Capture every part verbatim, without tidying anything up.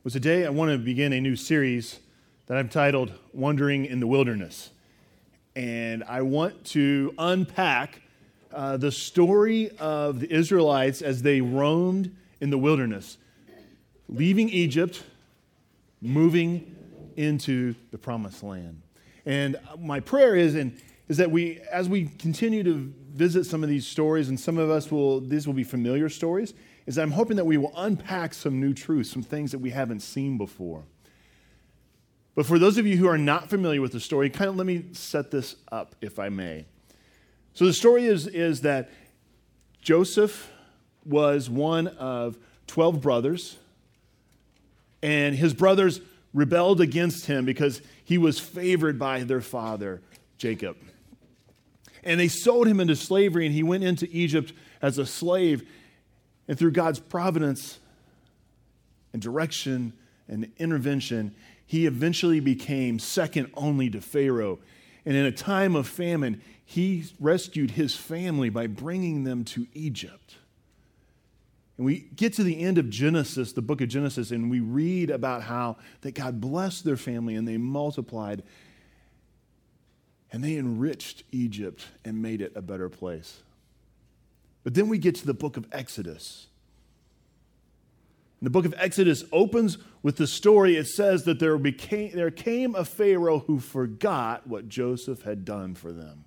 Well, today I want to begin a new series that I've titled Wandering in the Wilderness. And I want to unpack uh, the story of the Israelites as they roamed in the wilderness, leaving Egypt, moving into the promised land. And my prayer is, and is that we, as we continue to visit some of these stories, and some of us will, these will be familiar stories, is I'm hoping that we will unpack some new truths, some things that we haven't seen before. But for those of you who are not familiar with the story, kind of let me set this up, if I may. So the story is, is that Joseph was one of twelve brothers, and his brothers rebelled against him because he was favored by their father, Jacob. And they sold him into slavery, and he went into Egypt as a slave. And through God's providence and direction and intervention, he eventually became second only to Pharaoh. And in a time of famine, he rescued his family by bringing them to Egypt. And we get to the end of Genesis, the book of Genesis, and we read about how that God blessed their family and they multiplied and they enriched Egypt and made it a better place. But then we get to the book of Exodus. And the book of Exodus opens with the story. It says that there became there came a Pharaoh who forgot what Joseph had done for them.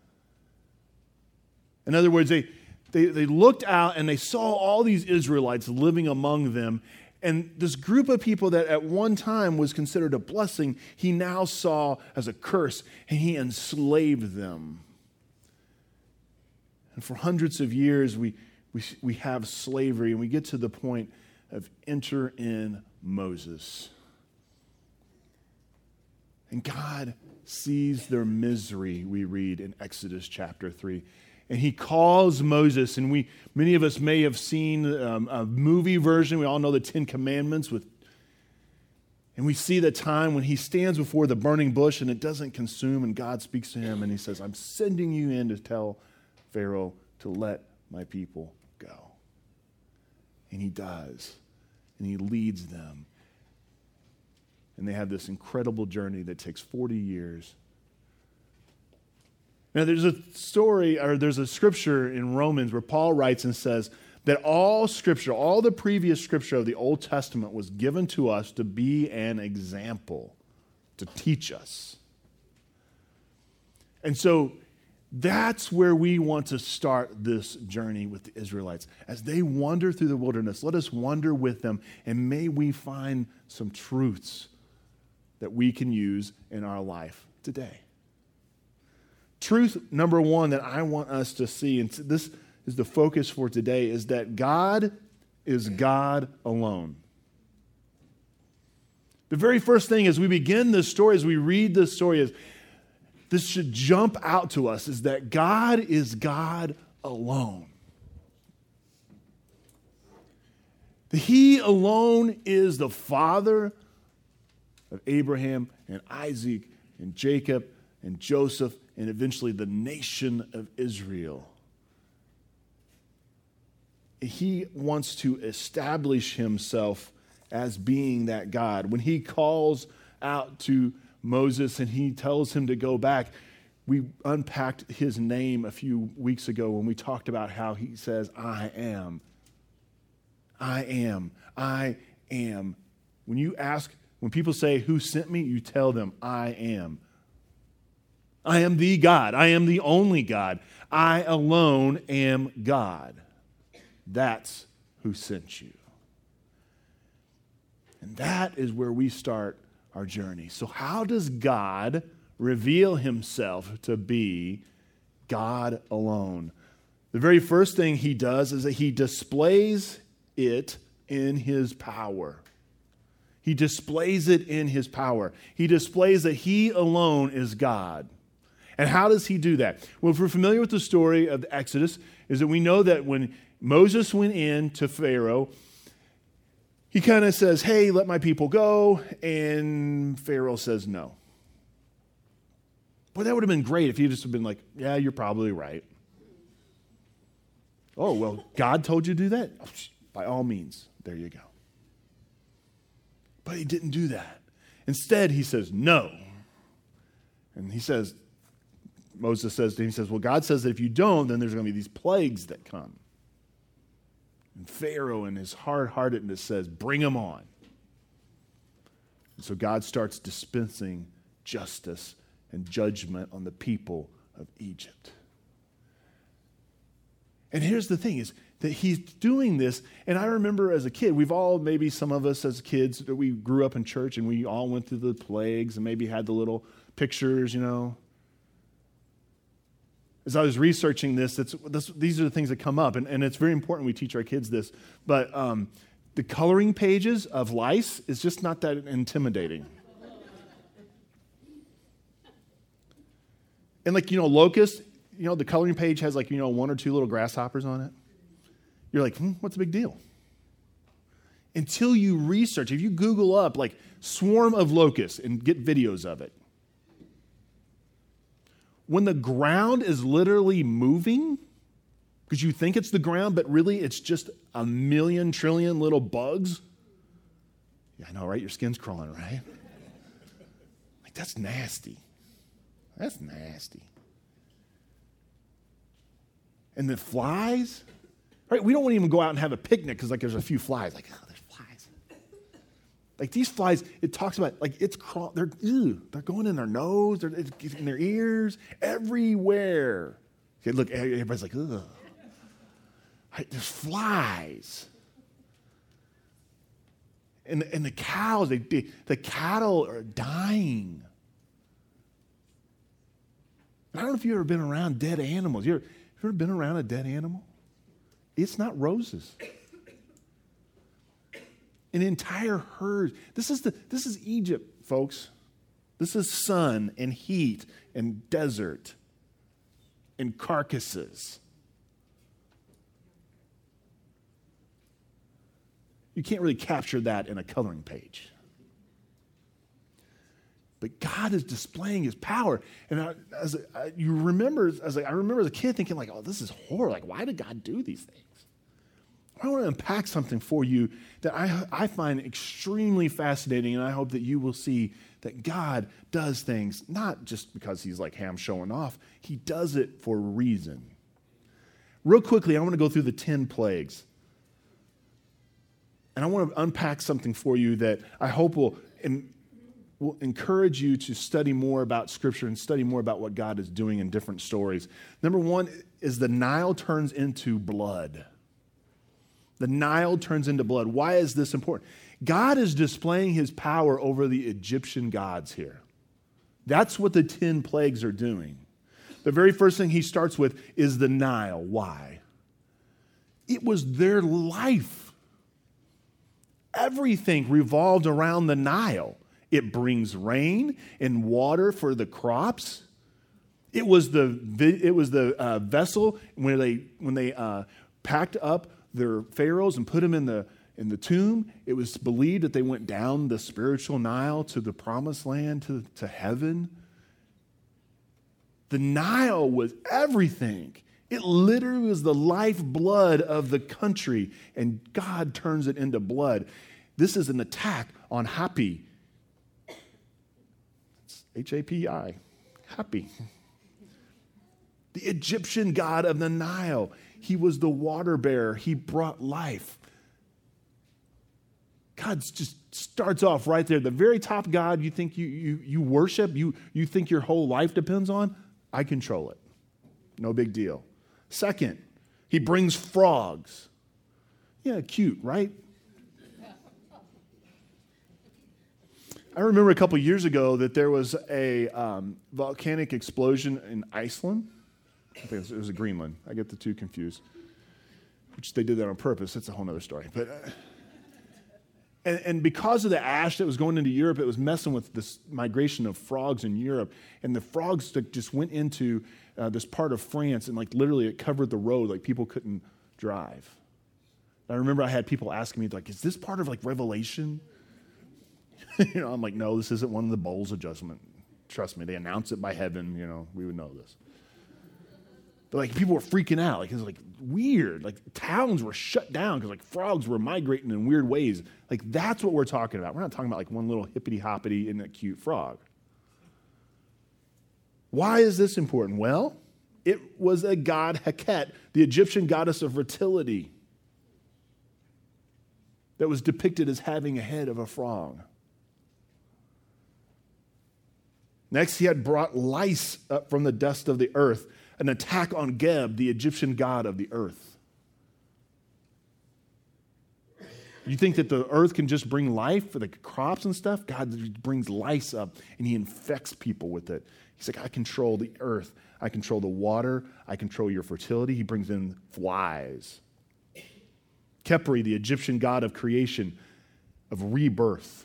In other words, they, they, they looked out and they saw all these Israelites living among them. And this group of people that at one time was considered a blessing, he now saw as a curse, and he enslaved them. And for hundreds of years, we, we, we have slavery, and we get to the point of enter in Moses. And God sees their misery, we read in Exodus chapter three. And he calls Moses, and we many of us may have seen um, a movie version. We all know the Ten Commandments. With, and we see the time when he stands before the burning bush, and it doesn't consume, and God speaks to him, and he says, I'm sending you in to tell Pharaoh to let my people go. And he does. And he leads them. And they have this incredible journey that takes forty years. Now, there's a story, or there's a scripture in Romans where Paul writes and says that all scripture, all the previous scripture of the Old Testament was given to us to be an example, to teach us. And so, that's where we want to start this journey with the Israelites. As they wander through the wilderness, let us wander with them, and may we find some truths that we can use in our life today. Truth number one that I want us to see, and this is the focus for today, is that God is God alone. The very first thing as we begin this story, as we read this story, is this should jump out to us, is that God is God alone. He alone is the father of Abraham and Isaac and Jacob and Joseph and eventually the nation of Israel. He wants to establish himself as being that God. When he calls out to Moses and he tells him to go back, we unpacked his name a few weeks ago when we talked about how he says, I am. I am. I am. When you ask, when people say, who sent me? You tell them, I am. I am the God. I am the only God. I alone am God. That's who sent you. And that is where we start our journey. So how does God reveal himself to be God alone? The very first thing he does is that he displays it in his power. He displays it in his power. He displays that he alone is God. And how does he do that? Well, if we're familiar with the story of the Exodus, is that we know that when Moses went in to Pharaoh, he kind of says, hey, let my people go. And Pharaoh says no. Boy, that would have been great if he just had been like, yeah, you're probably right. Oh, well, God told you to do that? Oh, by all means, there you go. But he didn't do that. Instead, he says, no. And he says, Moses says to him, he says, well, God says that if you don't, then there's going to be these plagues that come. And Pharaoh in his hard-heartedness says, bring them on. And so God starts dispensing justice and judgment on the people of Egypt. And here's the thing is that he's doing this, and I remember as a kid, we've all, maybe some of us as kids, that we grew up in church and we all went through the plagues and maybe had the little pictures, you know. As I was researching this, that's, this these are the things that come up, and, and it's very important we teach our kids this, but um, the coloring pages of lice is just not that intimidating. And like, you know, locust, you know, the coloring page has like, you know, one or two little grasshoppers on it. You're like, hmm, what's the big deal? Until you research, if you Google up like swarm of locusts and get videos of it, when the ground is literally moving, because you think it's the ground, but really it's just a million trillion little bugs. Yeah, I know, right? Your skin's crawling, right? Like, that's nasty. That's nasty. And the flies, right? We don't want to even go out and have a picnic because like there's a few flies. Like, oh, there's flies. Like these flies, it talks about like it's crawl. They're ew, they're going in their nose. They're it's in their ears, everywhere. Okay, look, everybody's like, ugh. Right, there's flies. And and the cows, they, they, the cattle are dying. I don't know if you've ever been around dead animals. You ever, you ever been around a dead animal? It's not roses. An entire herd. This is the this is Egypt, folks. This is sun and heat and desert and carcasses. You can't really capture that in a coloring page. But God is displaying his power. And I, as I, you remember, as I, I remember as a kid thinking like, oh, this is horrible. Like, why did God do these things? I want to unpack something for you that I, I find extremely fascinating, and I hope that you will see that God does things not just because he's like ham showing off. He does it for a reason. Real quickly, I want to go through the ten plagues. And I want to unpack something for you that I hope will, in, will encourage you to study more about Scripture and study more about what God is doing in different stories. Number one is the Nile turns into blood. The Nile turns into blood. Why is this important? God is displaying his power over the Egyptian gods here. That's what the ten plagues are doing. The very first thing he starts with is the Nile. Why? It was their life. Everything revolved around the Nile. It brings rain and water for the crops. It was the it was the uh, vessel when they when they uh, packed up their pharaohs and put them in the in the tomb. It was believed that they went down the spiritual Nile to the promised land, to, to heaven. The Nile was everything. It literally was the lifeblood of the country, and God turns it into blood. This is an attack on Hapi. It's H A P I, Hapi. The Egyptian god of the Nile. He was the water bearer. He brought life. God just starts off right there. The very top God you think you, you, you worship, you, you think your whole life depends on, I control it. No big deal. Second, he brings frogs. Yeah, cute, right? I remember a couple years ago that there was a um, volcanic explosion in Iceland. I think it was, it was in Greenland. I get the two confused, which they did that on purpose. That's a whole other story. But uh, and, and because of the ash that was going into Europe, it was messing with this migration of frogs in Europe. And the frogs that just went into uh, this part of France, and like literally it covered the road, like people couldn't drive. And I remember I had people asking me, like, is this part of like Revelation? You know, I'm like, no, this isn't one of the bowls of judgment. Trust me, they announce it by heaven. You know, we would know this. But like people were freaking out. Like it was like weird. Like towns were shut down because like frogs were migrating in weird ways. Like that's what we're talking about. We're not talking about like one little hippity hoppity and a cute frog. Why is this important? Well, it was a god Heket, the Egyptian goddess of fertility, that was depicted as having a head of a frog. Next, he had brought lice up from the dust of the earth, an attack on Geb, the Egyptian god of the earth. You think that the earth can just bring life for the crops and stuff? God brings lice up and he infects people with it. He's like, I control the earth. I control the water. I control your fertility. He brings in flies. Khepri, the Egyptian god of creation, of rebirth.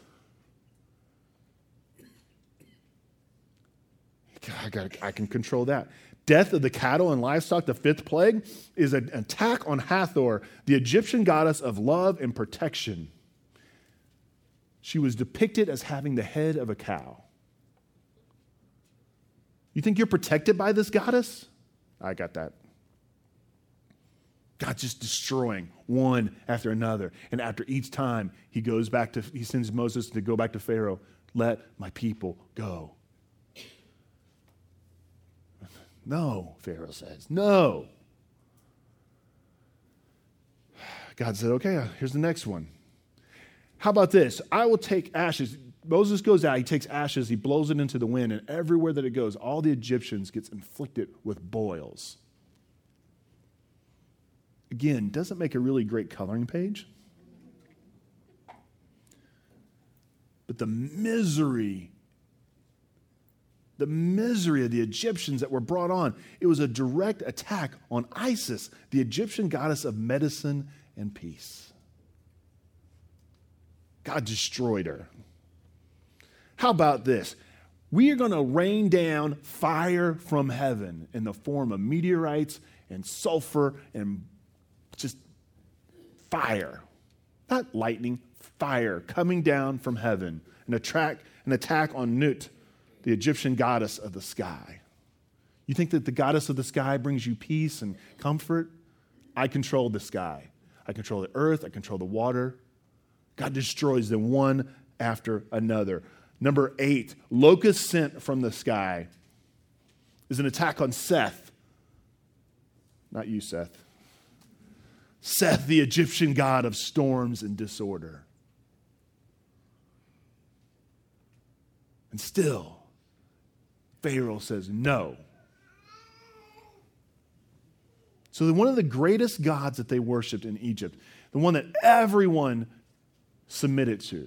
I, got, I can control that. Death of the cattle and livestock, the fifth plague, is an attack on Hathor, the Egyptian goddess of love and protection. She was depicted as having the head of a cow. You think you're protected by this goddess? I got that. God's just destroying one after another. And after each time, he goes back to, he sends Moses to go back to Pharaoh. Let my people go. No, Pharaoh says, no. God said, okay, here's the next one. How about this? I will take ashes. Moses goes out, he takes ashes, he blows it into the wind, and everywhere that it goes, all the Egyptians gets inflicted with boils. Again, doesn't make a really great coloring page. But the misery, the misery of the Egyptians that were brought on, it was a direct attack on Isis, the Egyptian goddess of medicine and peace. God destroyed her. How about this? We are going to rain down fire from heaven in the form of meteorites and sulfur and just fire. Not lightning, fire coming down from heaven. An attack, an attack on Nut, the Egyptian goddess of the sky. You think that the goddess of the sky brings you peace and comfort? I control the sky. I control the earth. I control the water. God destroys them one after another. Number eight, locusts sent from the sky is an attack on Seth. Not you, Seth. Seth, the Egyptian god of storms and disorder. And still, Pharaoh says no. So one of the greatest gods that they worshipped in Egypt, the one that everyone submitted to,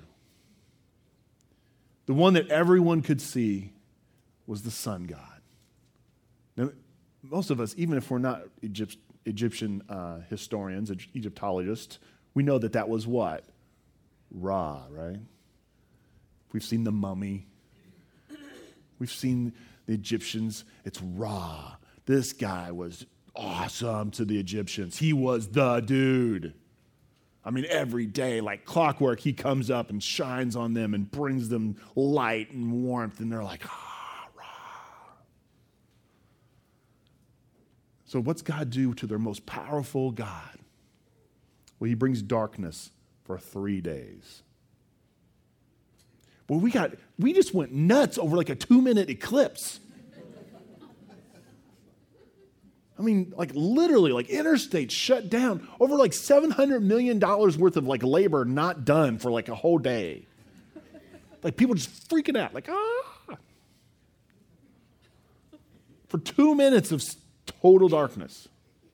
the one that everyone could see, was the sun god. Now, most of us, even if we're not Egypt, Egyptian uh, historians, Egyptologists, we know that that was what? Ra, right? We've seen the mummy. We've seen the Egyptians. It's Ra. This guy was awesome to the Egyptians. He was the dude. I mean, every day, like clockwork, he comes up and shines on them and brings them light and warmth, and they're like, ah, Ra. So what's God do to their most powerful God? Well, he brings darkness for three days. Well, we got, we just went nuts over like a two-minute eclipse. I mean, like literally, like interstates shut down. Over like seven hundred million dollars worth of like labor not done for like a whole day. Like people just freaking out, like, ah. For two minutes of total darkness.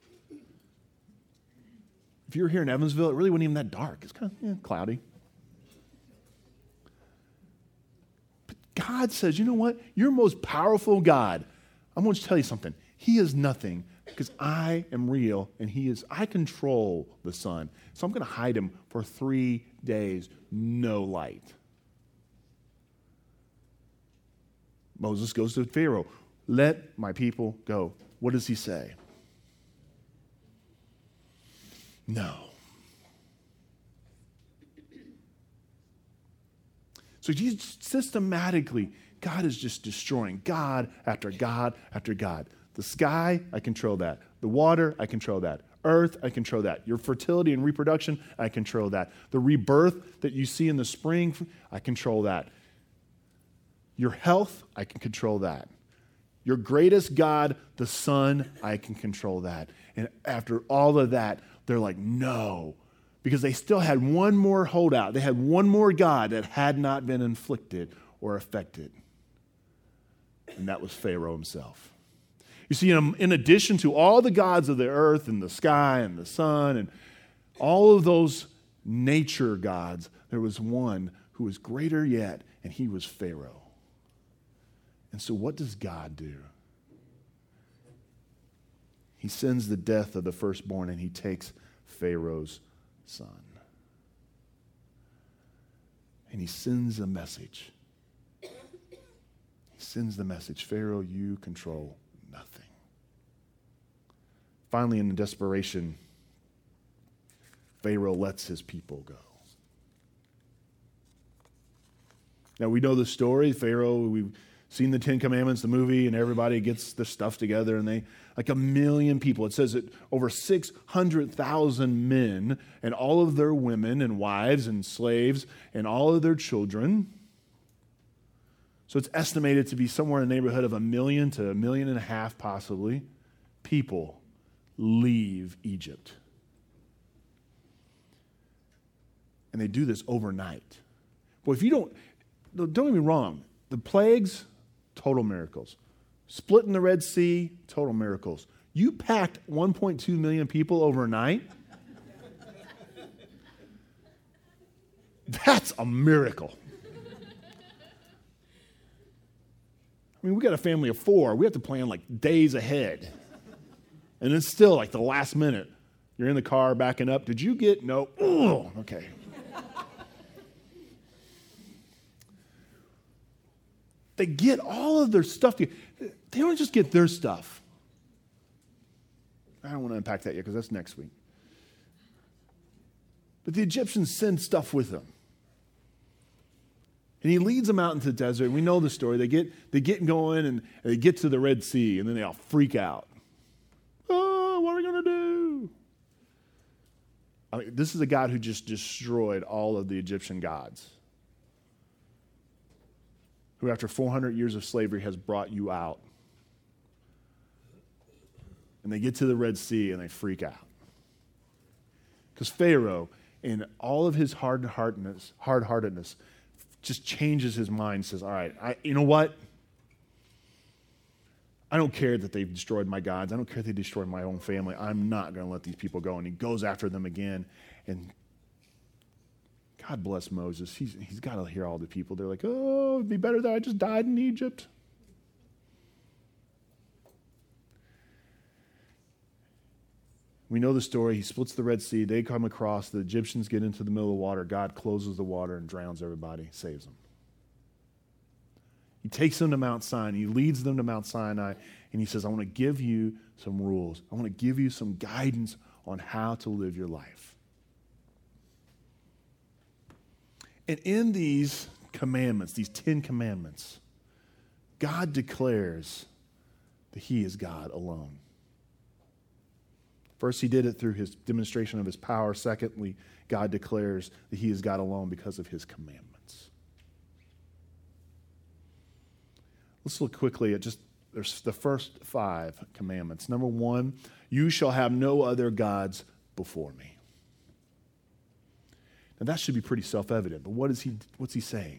If you were here in Evansville, it really wasn't even that dark. It's kind of yeah, cloudy. But God says, you know what? Your most powerful God, I'm going to tell you something. He is nothing because I am real and he is, I control the sun. So I'm going to hide him for three days, no light. Moses goes to Pharaoh, let my people go. What does he say? No. So he's systematically, God is just destroying God after God after God. The sky, I control that. The water, I control that. Earth, I control that. Your fertility and reproduction, I control that. The rebirth that you see in the spring, I control that. Your health, I can control that. Your greatest God, the sun, I can control that. And after all of that, they're like, no. Because they still had one more holdout. They had one more God that had not been inflicted or affected. And that was Pharaoh himself. You see, in addition to all the gods of the earth and the sky and the sun and all of those nature gods, there was one who was greater yet, and he was Pharaoh. And so what does God do? He sends the death of the firstborn, and he takes Pharaoh's son. And he sends a message. He sends the message, Pharaoh, you control nothing. Finally, in desperation, Pharaoh lets his people go. Now, we know the story. Pharaoh, we've seen the Ten Commandments, the movie, and everybody gets their stuff together, and they, like a million people. It says that over six hundred thousand men and all of their women and wives and slaves and all of their children. So it's estimated to be somewhere in the neighborhood of a million to a million and a half, possibly, people leave Egypt. And they do this overnight. Well, if you don't, don't get me wrong, the plagues, total miracles. Splitting the Red Sea, total miracles. You packed one point two million people overnight? That's a miracle. I mean, we got a family of four. We have to plan like days ahead. And it's still like the last minute. You're in the car backing up. Did you get? No. Oh, okay. They get all of their stuff. They don't just get their stuff. I don't want to unpack that yet because that's next week. But the Egyptians send stuff with them. And he leads them out into the desert. We know the story. They get, they get going and they get to the Red Sea, and then they all freak out. Oh, what are we going to do? I mean, this is a God who just destroyed all of the Egyptian gods, who after four hundred years of slavery has brought you out. And they get to the Red Sea and they freak out. Because Pharaoh, in all of his hard-heartedness, hard-heartedness, just changes his mind and says, all right, I, you know what? I don't care that they've destroyed my gods. I don't care that they destroyed my own family. I'm not going to let these people go. And he goes after them again. And God bless Moses. He's, he's got to hear all the people. They're like, oh, it'd be better that I just died in Egypt. We know the story. He splits the Red Sea. They come across. The Egyptians get into the middle of the water. God closes the water and drowns everybody, saves them. He takes them to Mount Sinai. He leads them to Mount Sinai, and he says, I want to give you some rules. I want to give you some guidance on how to live your life. And in these commandments, these Ten Commandments, God declares that he is God alone. First, he did it through his demonstration of his power. Secondly, God declares that he is God alone because of his commandments. Let's look quickly at just there's the first five commandments. Number one, you shall have no other gods before me. Now that should be pretty self-evident, but what is he, what's he saying?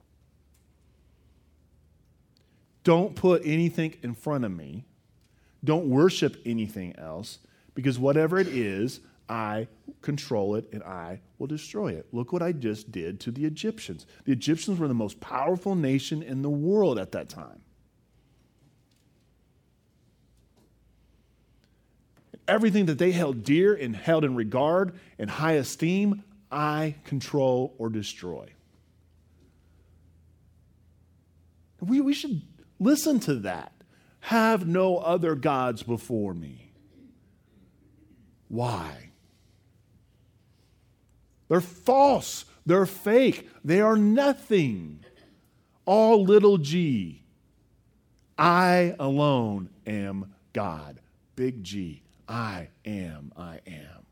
Don't put anything in front of me. Don't worship anything else. Because whatever it is, I control it and I will destroy it. Look what I just did to the Egyptians. The Egyptians were the most powerful nation in the world at that time. Everything that they held dear and held in regard and high esteem, I control or destroy. We, we should listen to that. Have no other gods before me. Why? They're false. They're fake. They are nothing. All little g. I alone am God. Big G. I am, I am.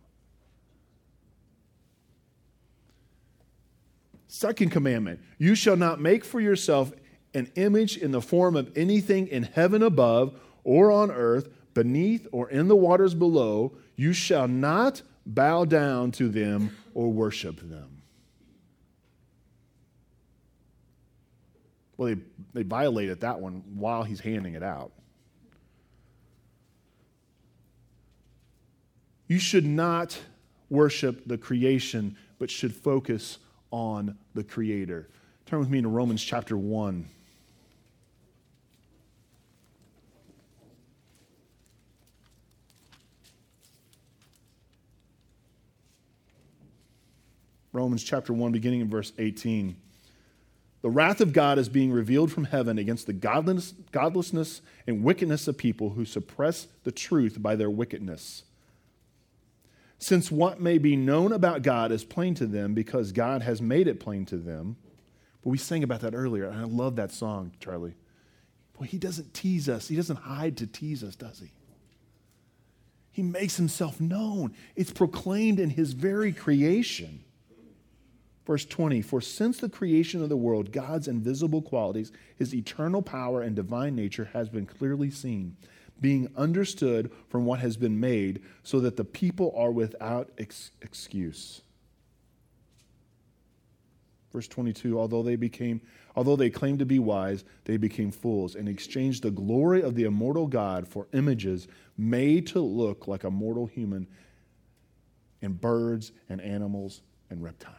Second commandment, you shall not make for yourself an image in the form of anything in heaven above or on earth, beneath or in the waters below. You shall not bow down to them or worship them. Well, they, they violated that one while he's handing it out. You should not worship the creation, but should focus on the Creator. Turn with me to Romans chapter one. Romans chapter one, beginning in verse eighteen. The wrath of God is being revealed from heaven against the godlessness, godlessness and wickedness of people who suppress the truth by their wickedness. Since what may be known about God is plain to them because God has made it plain to them. But we sang about that earlier, and I love that song, Charlie. Boy, he doesn't tease us. He doesn't hide to tease us, does he? He makes himself known. It's proclaimed in his very creation. Verse twenty, for since the creation of the world, God's invisible qualities, his eternal power and divine nature has been clearly seen, being understood from what has been made, so that the people are without ex- excuse. Verse twenty-two, although they became, although they claimed to be wise, they became fools and exchanged the glory of the immortal God for images made to look like a mortal human and birds and animals and reptiles.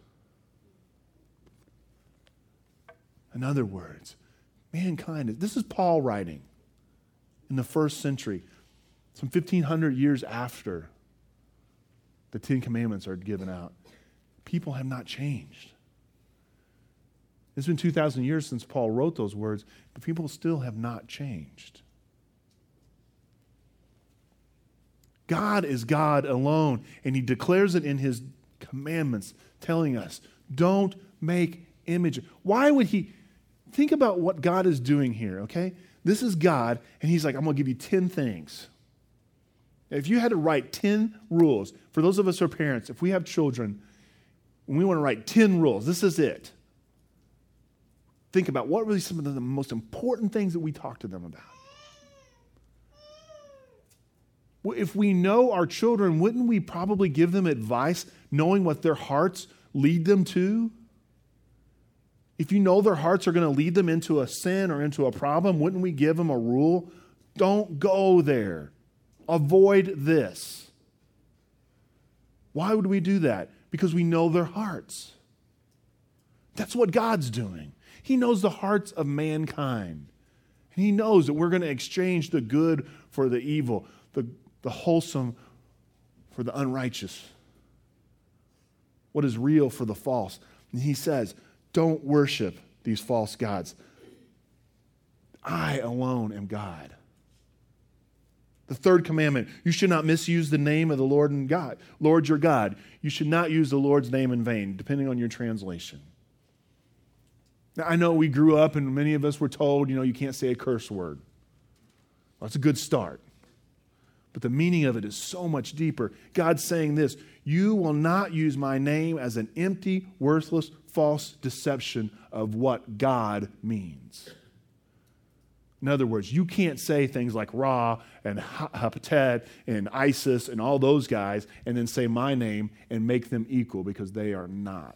In other words, mankind, this is Paul writing in the first century, some fifteen hundred years after the Ten Commandments are given out. People have not changed. It's been two thousand years since Paul wrote those words, but people still have not changed. God is God alone, and he declares it in his commandments, telling us, don't make images. Why would he? Think about what God is doing here, okay? This is God, and he's like, I'm going to give you ten things. If you had to write ten rules, for those of us who are parents, if we have children, and we want to write ten rules, this is it. Think about what were some of the most important things that we talk to them about. Well, if we know our children, wouldn't we probably give them advice knowing what their hearts lead them to? If you know their hearts are going to lead them into a sin or into a problem, wouldn't we give them a rule? Don't go there. Avoid this. Why would we do that? Because we know their hearts. That's what God's doing. He knows the hearts of mankind. And he knows that we're going to exchange the good for the evil, the, the wholesome for the unrighteous, what is real for the false. And he says, don't worship these false gods. I alone am God. The third commandment, you should not misuse the name of the Lord and God, Lord your God. You should not use the Lord's name in vain, depending on your translation. Now, I know we grew up and many of us were told, you know, you can't say a curse word. Well, that's a good start. But the meaning of it is so much deeper. God's saying this, you will not use my name as an empty, worthless, false deception of what God means. In other words, you can't say things like Ra and Hapatet and Isis and all those guys and then say my name and make them equal, because they are not.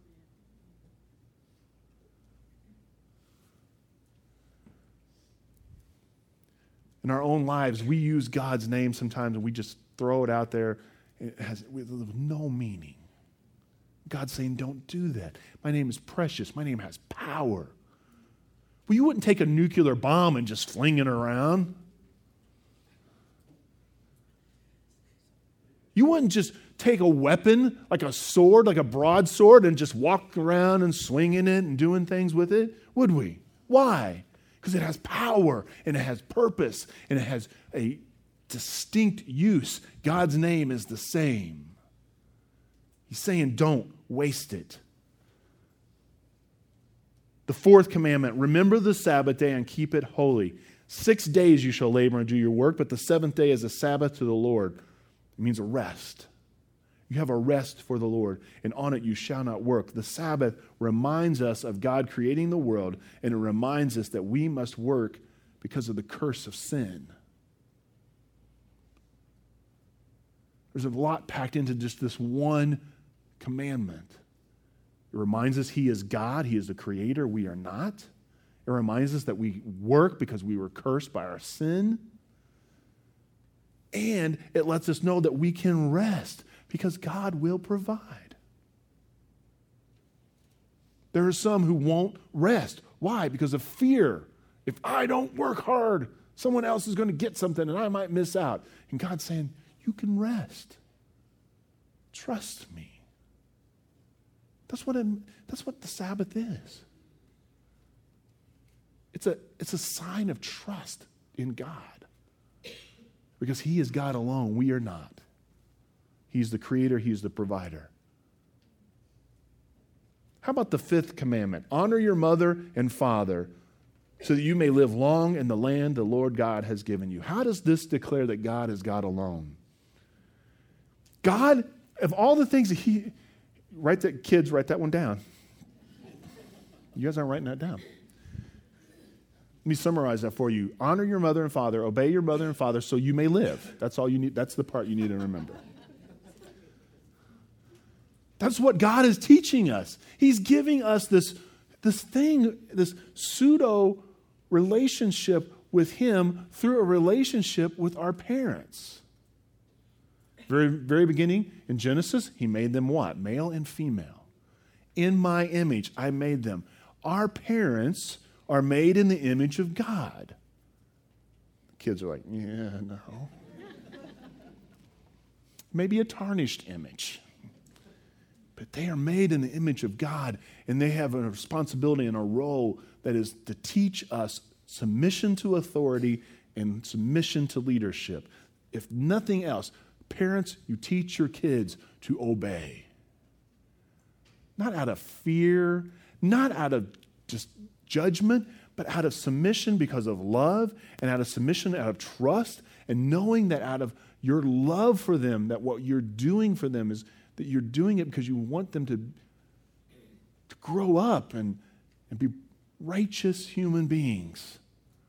In our own lives, we use God's name sometimes and we just throw it out there. It has with no meaning. God's saying, don't do that. My name is precious. My name has power. Well, you wouldn't take a nuclear bomb and just fling it around. You wouldn't just take a weapon, like a sword, like a broadsword, and just walk around and swinging it and doing things with it, would we? Why? Because it has power, and it has purpose, and it has a distinct use. God's name is the same. He's saying, don't waste it. The fourth commandment, remember the Sabbath day and keep it holy. Six days you shall labor and do your work, but the seventh day is a Sabbath to the Lord. It means a rest. You have a rest for the Lord, and on it you shall not work. The Sabbath reminds us of God creating the world, and it reminds us that we must work because of the curse of sin. There's a lot packed into just this one commandment. It reminds us He is God, He is the creator, we are not. It reminds us that we work because we were cursed by our sin. And it lets us know that we can rest because God will provide. There are some who won't rest. Why? Because of fear. If I don't work hard, someone else is going to get something and I might miss out. And God's saying, you can rest. Trust me. That's what, I'm, that's what the Sabbath is. It's a, it's a sign of trust in God. Because He is God alone. We are not. He's the creator. He's the provider. How about the fifth commandment? Honor your mother and father so that you may live long in the land the Lord God has given you. How does this declare that God is God alone? God, of all the things that He, write that, kids, write that one down. You guys aren't writing that down. Let me summarize that for you. Honor your mother and father, obey your mother and father so you may live. That's all you need. That's the part you need to remember. That's what God is teaching us. He's giving us this, this thing, this pseudo relationship with Him through a relationship with our parents. Very, very beginning in Genesis, He made them what? Male and female. In my image, I made them. Our parents are made in the image of God. The kids are like, yeah, no. Maybe a tarnished image. But they are made in the image of God, and they have a responsibility and a role that is to teach us submission to authority and submission to leadership. If nothing else, parents, you teach your kids to obey. Not out of fear, not out of just judgment, but out of submission because of love, and out of submission out of trust, and knowing that out of your love for them, that what you're doing for them is that you're doing it because you want them to, to grow up and, and be righteous human beings.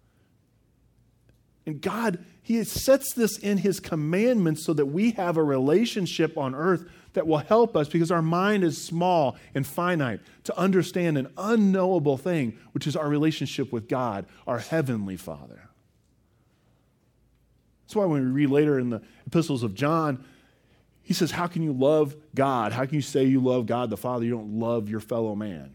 And God, He sets this in His commandments so that we have a relationship on earth that will help us, because our mind is small and finite, to understand an unknowable thing, which is our relationship with God, our Heavenly Father. That's why when we read later in the epistles of John, he says, how can you love God? How can you say you love God the Father? You don't love your fellow man.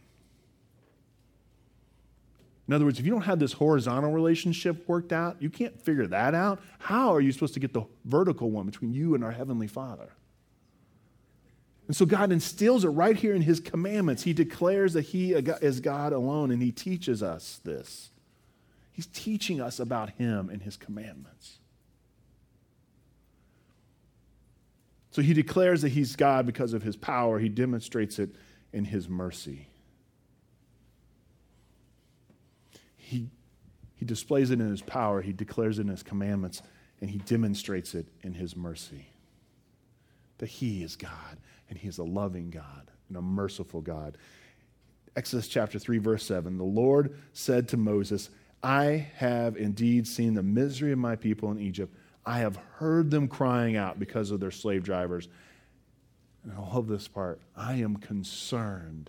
In other words, if you don't have this horizontal relationship worked out, you can't figure that out. How are you supposed to get the vertical one between you and our Heavenly Father? And so God instills it right here in His commandments. He declares that He is God alone, and He teaches us this. He's teaching us about Him and His commandments. So He declares that He's God because of His power. He demonstrates it in His mercy. He, he displays it in His power. He declares it in His commandments, and He demonstrates it in His mercy. That He is God, and He is a loving God and a merciful God. Exodus chapter three, verse seven, the Lord said to Moses, I have indeed seen the misery of my people in Egypt. I have heard them crying out because of their slave drivers. And I love this part. I am concerned.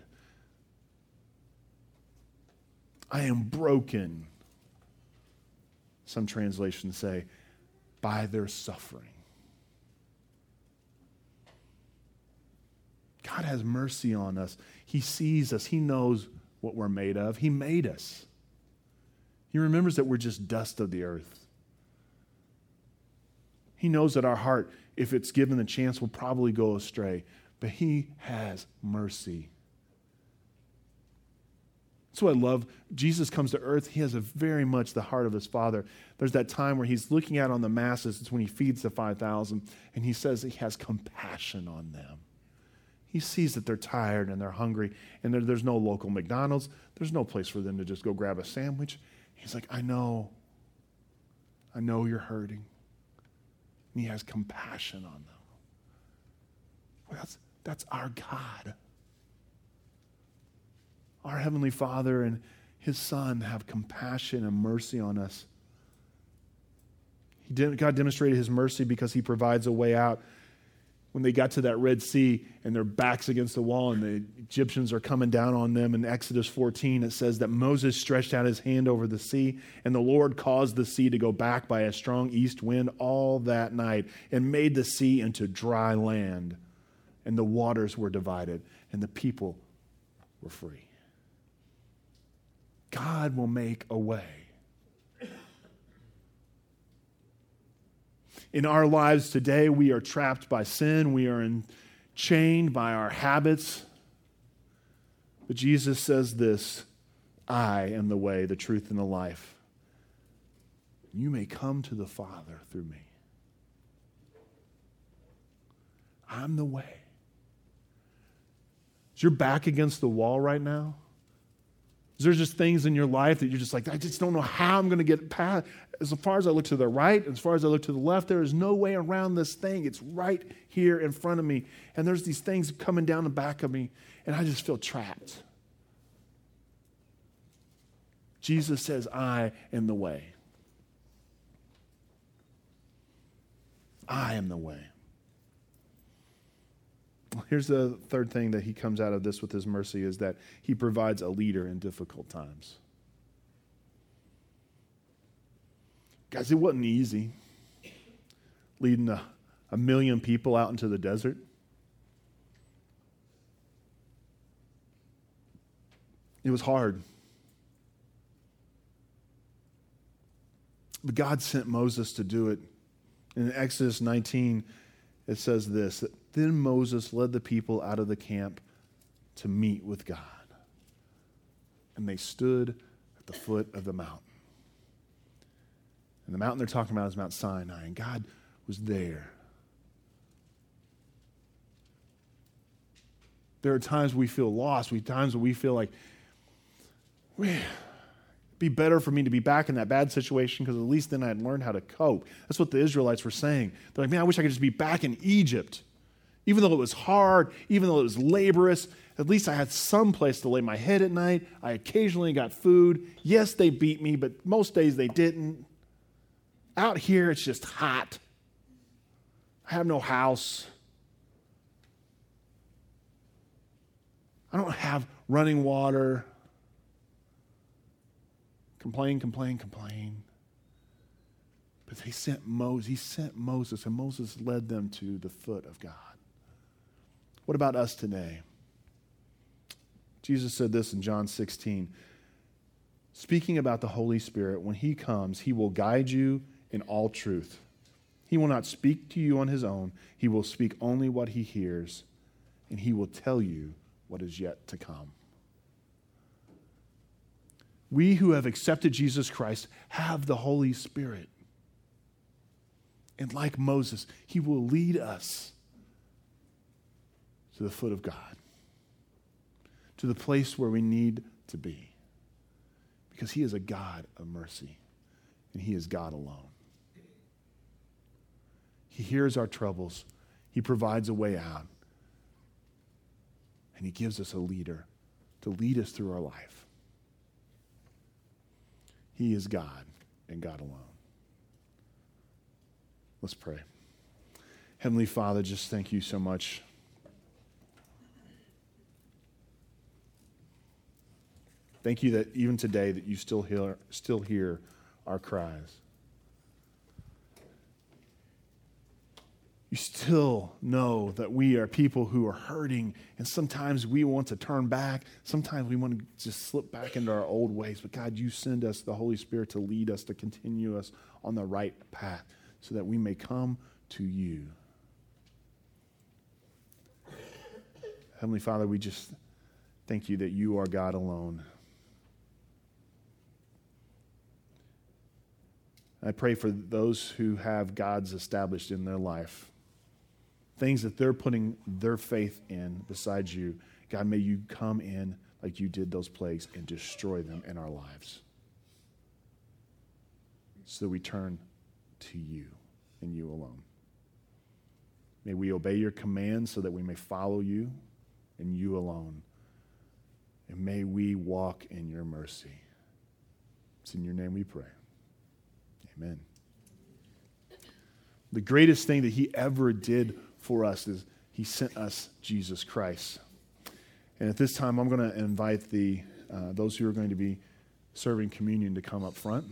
I am broken. Some translations say, by their suffering. God has mercy on us. He sees us. He knows what we're made of. He made us. He remembers that we're just dust of the earth. He knows that our heart, if it's given the chance, will probably go astray. But He has mercy. That's what I love. Jesus comes to earth. He has a very much the heart of His Father. There's that time where He's looking out on the masses. It's when He feeds the five thousand. And He says that He has compassion on them. He sees that they're tired and they're hungry. And there, there's no local McDonald's. There's no place for them to just go grab a sandwich. He's like, I know. I know you're hurting. And he has compassion on them. Well, that's, that's our God. Our Heavenly Father and his Son have compassion and mercy on us. He did, God demonstrated his mercy because he provides a way out. When they got to that Red Sea and their backs against the wall and the Egyptians are coming down on them, in Exodus fourteen, it says that Moses stretched out his hand over the sea, and the Lord caused the sea to go back by a strong east wind all that night and made the sea into dry land. And the waters were divided, and the people were free. God will make a way. In our lives today, we are trapped by sin. We are chained by our habits. But Jesus says this, I am the way, the truth, and the life. You may come to the Father through me. I'm the way. Is your back against the wall right now? Is there just things in your life that you're just like, I just don't know how I'm going to get past? As far as I look to the right, as far as I look to the left, there is no way around this thing. It's right here in front of me. And there's these things coming down the back of me, and I just feel trapped. Jesus says, I am the way. I am the way. Here's the third thing that he comes out of this with his mercy is that he provides a leader in difficult times. Guys, it wasn't easy leading a, a million people out into the desert. It was hard. But God sent Moses to do it. In Exodus nineteen, it says this, that then Moses led the people out of the camp to meet with God. And they stood at the foot of the mountain. And the mountain they're talking about is Mount Sinai. And God was there. There are times we feel lost. We times when we feel like, man, it'd be better for me to be back in that bad situation because at least then I'd learned how to cope. That's what the Israelites were saying. They're like, man, I wish I could just be back in Egypt. Even though it was hard, even though it was laborious, at least I had some place to lay my head at night. I occasionally got food. Yes, they beat me, but most days they didn't. Out here, it's just hot. I have no house. I don't have running water. Complain, complain, complain. But they sent Moses. He sent Moses, and Moses led them to the foot of God. What about us today? Jesus said this in John sixteen. Speaking about the Holy Spirit, when he comes, he will guide you in all truth. He will not speak to you on his own. He will speak only what he hears, and he will tell you what is yet to come. We who have accepted Jesus Christ have the Holy Spirit. And like Moses, he will lead us to the foot of God, to the place where we need to be. Because he is a God of mercy, and he is God alone. He hears our troubles. He provides a way out. And he gives us a leader to lead us through our life. He is God and God alone. Let's pray. Heavenly Father, just thank you so much. Thank you that even today that you still hear, still hear our cries. You still know that we are people who are hurting, and sometimes we want to turn back. Sometimes we want to just slip back into our old ways. But God, you send us the Holy Spirit to lead us, to continue us on the right path so that we may come to you. Heavenly Father, we just thank you that you are God alone. I pray for those who have God's established in their life, things that they're putting their faith in besides you. God, may you come in like you did those plagues and destroy them in our lives so that we turn to you and you alone. May we obey your commands so that we may follow you and you alone. And may we walk in your mercy. It's in your name we pray. Amen. The greatest thing that he ever did for us is he sent us Jesus Christ. And at this time, I'm going to invite the uh, those who are going to be serving communion to come up front.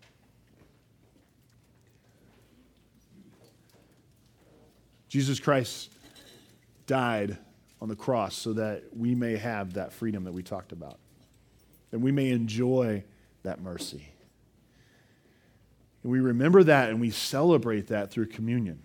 Jesus Christ died on the cross so that we may have that freedom that we talked about, that we may enjoy that mercy. And we remember that and we celebrate that through communion.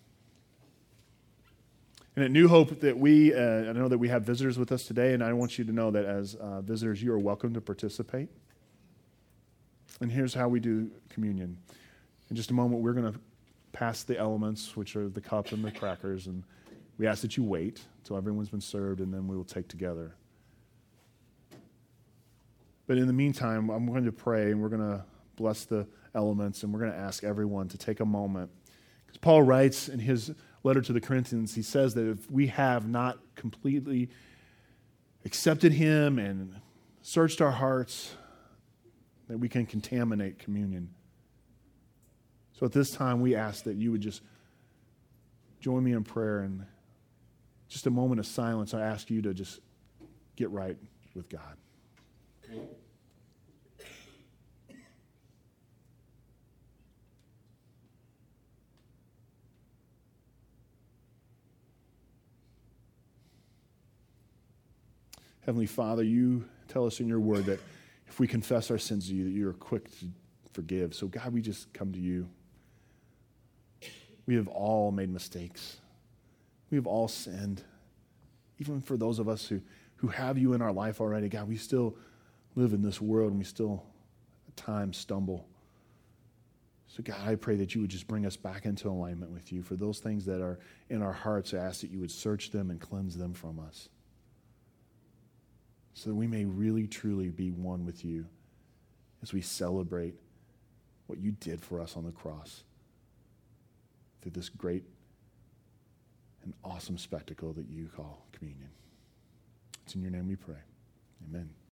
And at New Hope, that we, uh, I know that we have visitors with us today, and I want you to know that as uh, visitors, you are welcome to participate. And here's how we do communion. In just a moment, we're going to pass the elements, which are the cup and the crackers, and we ask that you wait until everyone's been served, and then we will take together. But in the meantime, I'm going to pray, and we're going to bless the elements, and we're going to ask everyone to take a moment. Because Paul writes in his letter to the Corinthians, he says that if we have not completely accepted him and searched our hearts, that we can contaminate communion. So at this time, we ask that you would just join me in prayer, and just a moment of silence, I ask you to just get right with God. Heavenly Father, you tell us in your word that if we confess our sins to you, that you are quick to forgive. So God, we just come to you. We have all made mistakes. We have all sinned. Even for those of us who, who have you in our life already, God, we still live in this world and we still at times stumble. So God, I pray that you would just bring us back into alignment with you. For those things that are in our hearts, I ask that you would search them and cleanse them from us, so that we may really, truly be one with you as we celebrate what you did for us on the cross through this great and awesome spectacle that you call communion. It's in your name we pray. Amen.